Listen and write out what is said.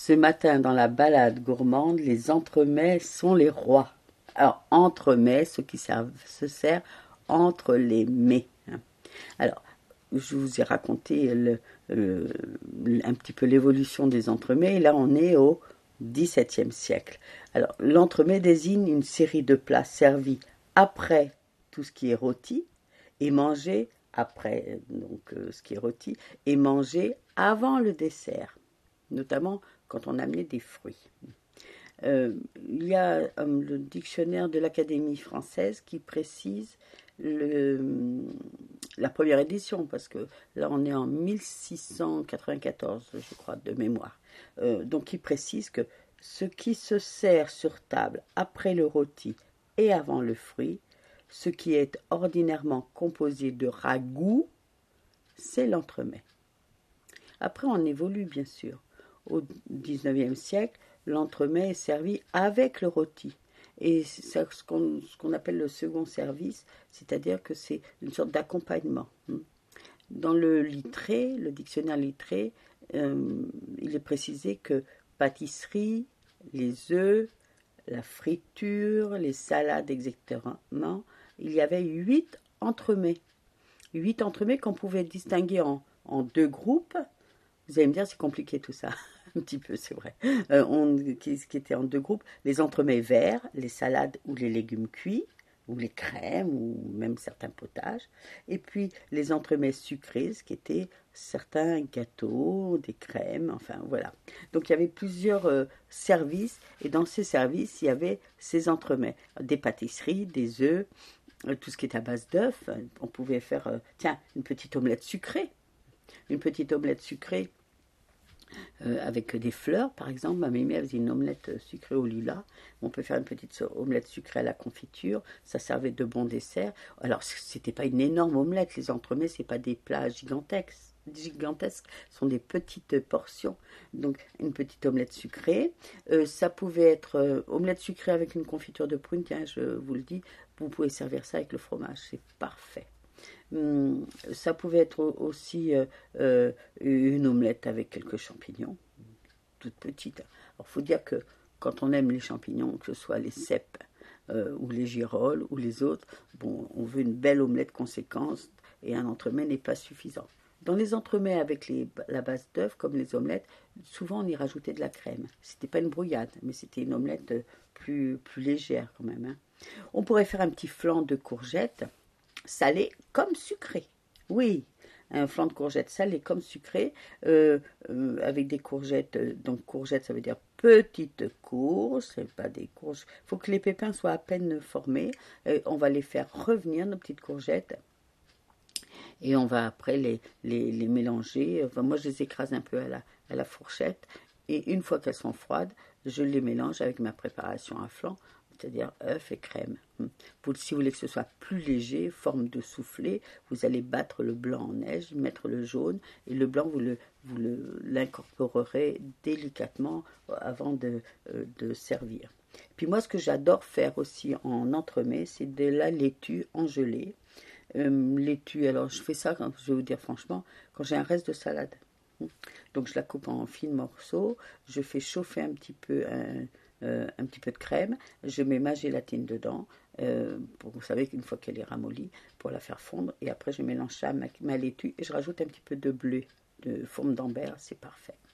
Ce matin, dans la balade gourmande, les entremets sont les rois. Alors, entremets, ce qui se sert entre les mets. Alors, je vous ai raconté un petit peu l'évolution des entremets. Et là, on est au XVIIe siècle. Alors, l'entremets désigne une série de plats servis après tout ce qui est rôti et mangé après ce qui est rôti et mangé avant le dessert, notamment quand on amenait des fruits. Il y a le dictionnaire de l'Académie française qui précise la première édition, parce que là on est en 1694, je crois, de mémoire. Donc il précise que ce qui se sert sur table après le rôti et avant le fruit, ce qui est ordinairement composé de ragoût, c'est l'entremets. Après on évolue bien sûr. Au XIXe siècle, l'entremets est servi avec le rôti. Et c'est ce qu'on appelle le second service, c'est-à-dire que c'est une sorte d'accompagnement. Dans le Littré, le dictionnaire Littré, il est précisé que pâtisserie, les œufs, la friture, les salades, etc., il y avait 8 entremets. 8 entremets qu'on pouvait distinguer en deux groupes. Vous allez me dire, c'est compliqué tout ça. Un petit peu, c'est vrai. Qui était en deux groupes. Les entremets verts, les salades ou les légumes cuits, ou les crèmes, ou même certains potages. Et puis les entremets sucrés, ce qui étaient certains gâteaux, des crèmes, enfin voilà. Donc il y avait plusieurs services, et dans ces services, il y avait ces entremets. Des pâtisseries, des œufs, tout ce qui est à base d'œufs. On pouvait faire, une petite omelette sucrée. Une petite omelette sucrée avec des fleurs, par exemple. Ma mémé faisait une omelette sucrée au lilas. On peut faire une petite omelette sucrée à la confiture. Ça servait de bon dessert. Alors, c'était pas une énorme omelette. Les entremets, c'est pas des plats gigantesques. Ce sont des petites portions. Donc, une petite omelette sucrée. Ça pouvait être omelette sucrée avec une confiture de prune. Tiens, je vous le dis, vous pouvez servir ça avec le fromage. C'est parfait. Ça pouvait être aussi une omelette avec quelques champignons, toute petite. Alors, il faut dire que quand on aime les champignons, que ce soit les cèpes ou les girolles ou les autres, bon, on veut une belle omelette conséquente et un entremets n'est pas suffisant. Dans les entremets avec la base d'œufs, comme les omelettes, souvent on y rajoutait de la crème. C'était pas une brouillade, mais c'était une omelette plus légère quand même. Hein. On pourrait faire un petit flan de courgettes salé comme sucré. Oui, un flan de courgettes salé comme sucré, avec des courgettes. Donc courgettes, ça veut dire petites courges, c'est pas des courges. Il faut que les pépins soient à peine formés. On va les faire revenir, nos petites courgettes. Et on va après les mélanger. Enfin, moi, je les écrase un peu à la fourchette. Et une fois qu'elles sont froides, je les mélange avec ma préparation à flan, c'est-à-dire œufs et crème. Si vous voulez que ce soit plus léger, forme de soufflé, vous allez battre le blanc en neige, mettre le jaune, et le blanc, vous l'incorporerez délicatement avant de servir. Puis moi, ce que j'adore faire aussi en entremets, c'est de la laitue en gelée. Laitue, alors je fais ça, je vais vous dire franchement, quand j'ai un reste de salade. Donc je la coupe en fines morceaux, je fais chauffer un petit peu de crème, je mets ma gélatine dedans, vous savez qu'une fois qu'elle est ramollie, pour la faire fondre, et après je mélange ça à ma laitue et je rajoute un petit peu de bleu, de forme d'ambert, c'est parfait.